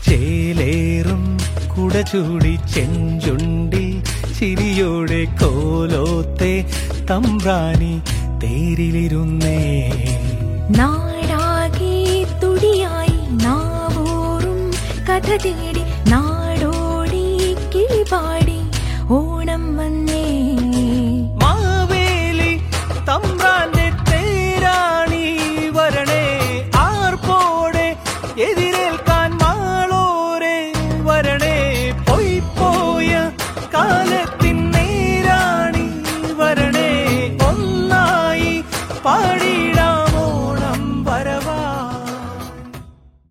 ചേലേറും കുടചൂടി ചെഞ്ചുണ്ടിൽ ചിരിയോടെ കോലോത്തെ തമ്പ്രാനി തേരിലിരുന്നേ. നാടാകെ തുടിയായി നാവോറും കഥ തേടി